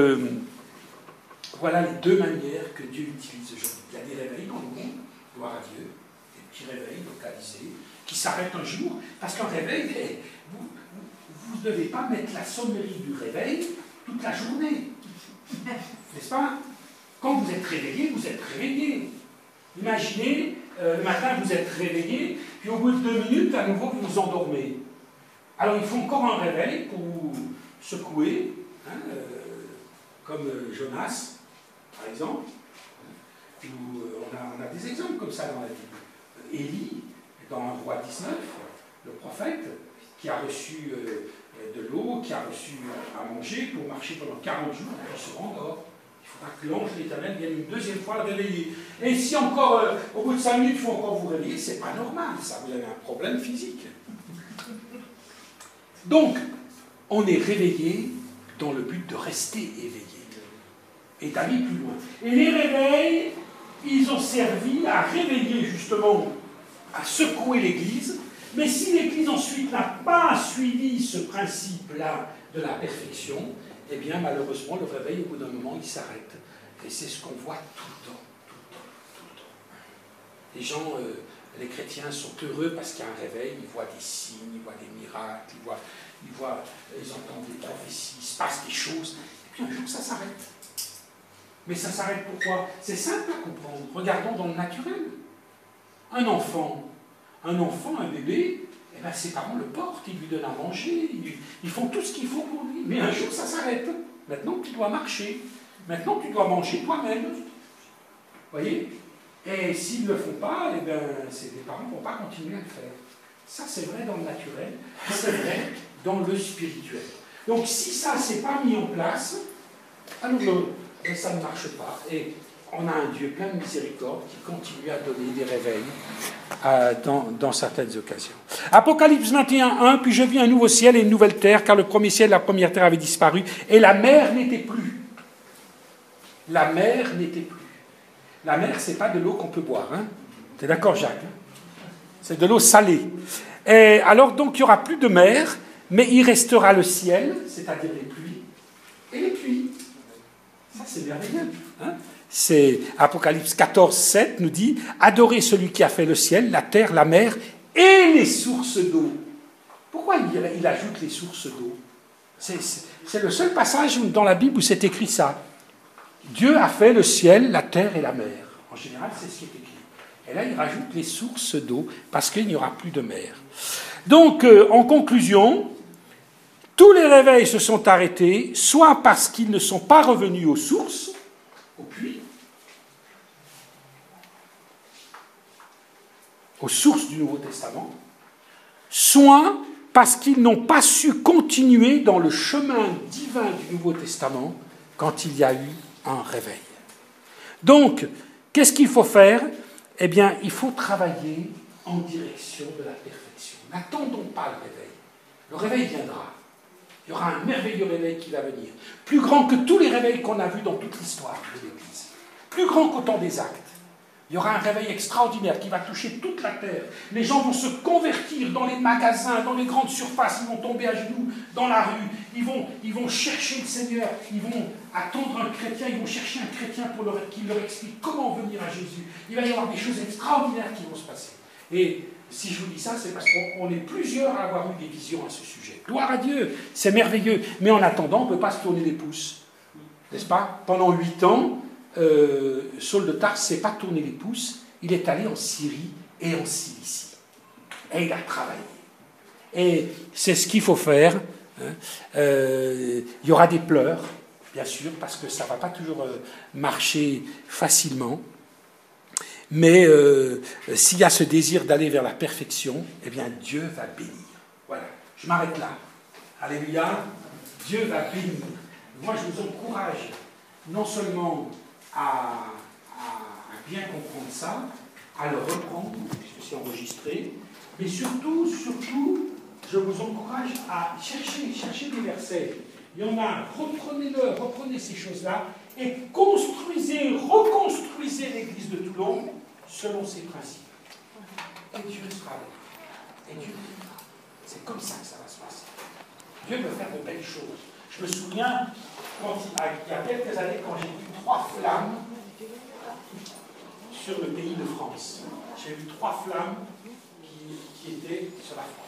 voilà les deux manières que Dieu utilise aujourd'hui. Il y a des réveils dans le monde, gloire à Dieu, des petits réveils localisés, qui s'arrêtent un jour, parce qu'un réveil, vous ne devez pas mettre la sonnerie du réveil toute la journée. N'est-ce pas? Quand vous êtes réveillé, vous êtes réveillé. Imaginez, le matin, vous êtes réveillé, puis au bout de 2 minutes, à nouveau, vous vous endormez. Alors, il faut encore un réveil pour vous secouer, comme Jonas, par exemple. On a des exemples comme ça dans la Bible. Élie, dans un roi 19, le prophète, qui a reçu de l'eau, qui a reçu à manger pour marcher pendant 40 jours, et il se rendort. Il faudra que l'ange de l'Éternel vienne une deuxième fois le réveiller. Et si encore, au bout de 5 minutes, il faut encore vous réveiller, c'est pas normal, ça, vous avez un problème physique. Donc, on est réveillé dans le but de rester éveillé et d'aller plus loin. Et les réveils, ils ont servi à réveiller justement, à secouer l'Église, mais si l'Église ensuite n'a pas suivi ce principe-là de la perfection, eh bien malheureusement le réveil au bout d'un moment il s'arrête. Et c'est ce qu'on voit tout le temps. Les gens, les chrétiens sont heureux parce qu'il y a un réveil, ils voient des signes, ils voient des miracles, ils entendent des prophéties, il se passe des choses, et puis un jour ça s'arrête. Mais ça s'arrête pourquoi? C'est simple à comprendre. Regardons dans le naturel. Un enfant, un bébé, eh ben, ses parents le portent, ils lui donnent à manger, ils font tout ce qu'il faut pour lui. Mais un jour ça s'arrête. Maintenant tu dois marcher. Maintenant tu dois manger toi-même. Vous voyez? Et s'ils ne le font pas, eh ben, les parents ne vont pas continuer à le faire. Ça c'est vrai dans le naturel, c'est vrai dans le spirituel. Donc si ça ne s'est pas mis en place, Alors, ça ne marche pas. Et on a un Dieu plein de miséricorde qui continue à donner des réveils dans certaines occasions. Apocalypse 21, 1, puis je vis un nouveau ciel et une nouvelle terre, car le premier ciel et la première terre avaient disparu, et la mer n'était plus. La mer n'était plus. La mer, ce n'est pas de l'eau qu'on peut boire. Hein. T'es d'accord, Jacques? C'est de l'eau salée. Et alors, donc, il n'y aura plus de mer, mais il restera le ciel, c'est-à-dire les pluies, et les pluies. Ça, c'est merveilleux. Hein. C'est Apocalypse 14, 7 nous dit « Adorez celui qui a fait le ciel, la terre, la mer et les sources d'eau. » Pourquoi il ajoute les sources d'eau? C'est le seul passage dans la Bible où c'est écrit ça. Dieu a fait le ciel, la terre et la mer. En général, c'est ce qui est écrit. Et là, il rajoute les sources d'eau, parce qu'il n'y aura plus de mer. Donc, en conclusion, tous les réveils se sont arrêtés, soit parce qu'ils ne sont pas revenus aux sources, au puits, aux sources du Nouveau Testament, soit parce qu'ils n'ont pas su continuer dans le chemin divin du Nouveau Testament quand il y a eu un réveil. Donc, qu'est-ce qu'il faut faire? Eh bien, il faut travailler en direction de la perfection. N'attendons pas le réveil. Le réveil viendra. Il y aura un merveilleux réveil qui va venir. Plus grand que tous les réveils qu'on a vus dans toute l'histoire de l'Église. Plus grand qu'au temps des actes. Il y aura un réveil extraordinaire qui va toucher toute la terre. Les gens vont se convertir dans les magasins, dans les grandes surfaces. Ils vont tomber à genoux dans la rue. Ils vont chercher le Seigneur. Ils vont attendre un chrétien. Ils vont chercher un chrétien qui leur explique comment venir à Jésus. Il va y avoir des choses extraordinaires qui vont se passer. Et si je vous dis ça, c'est parce qu'on est plusieurs à avoir eu des visions à ce sujet. Gloire à Dieu, c'est merveilleux. Mais en attendant, on ne peut pas se tourner les pouces. N'est-ce pas? Pendant 8 ans, Saul de Tarse ne s'est pas tourné les pouces. Il est allé en Syrie et en Cilicie. Et il a travaillé. Et c'est ce qu'il faut faire. Il y aura des pleurs, bien sûr, parce que ça ne va pas toujours marcher facilement. Mais s'il y a ce désir d'aller vers la perfection, eh bien Dieu va bénir. Voilà, je m'arrête là. Alléluia, Dieu va bénir. Moi, je vous encourage non seulement à bien comprendre ça, à le reprendre, puisque c'est enregistré, mais surtout, je vous encourage à chercher des versets. Il y en a, reprenez ces choses-là, et reconstruisez l'église de Toulon selon ces principes. Et Dieu sera là. Et Dieu bénira. C'est comme ça que ça va se passer. Dieu veut faire de belles choses. Je me souviens, il y a quelques années, quand j'ai vu 3 flammes sur le pays de France. J'ai vu 3 flammes qui étaient sur la France.